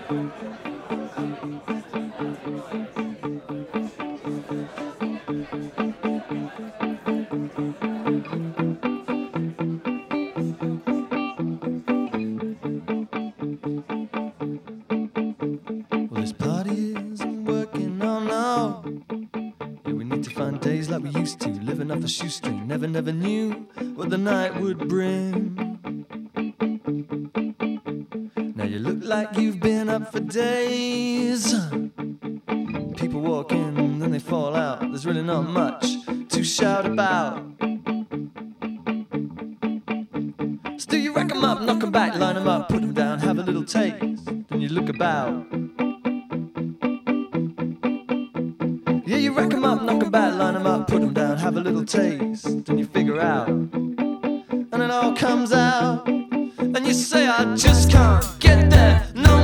Well, this party isn't working, oh no. Yeah, we need to find days like we used to, living off the shoestring. Never knew what the night would bring. Now you look like you've been up for days. People walk in, then they fall out. There's really not much to shout about. So do you rack 'em up, knock 'em back, line 'em up, put 'em down, have a little taste, then you look about. Yeah, you rack 'em up, knock 'em back, line 'em up, put 'em down, have a little taste, then you figure out. And it all comes out, and you say I just can't get there no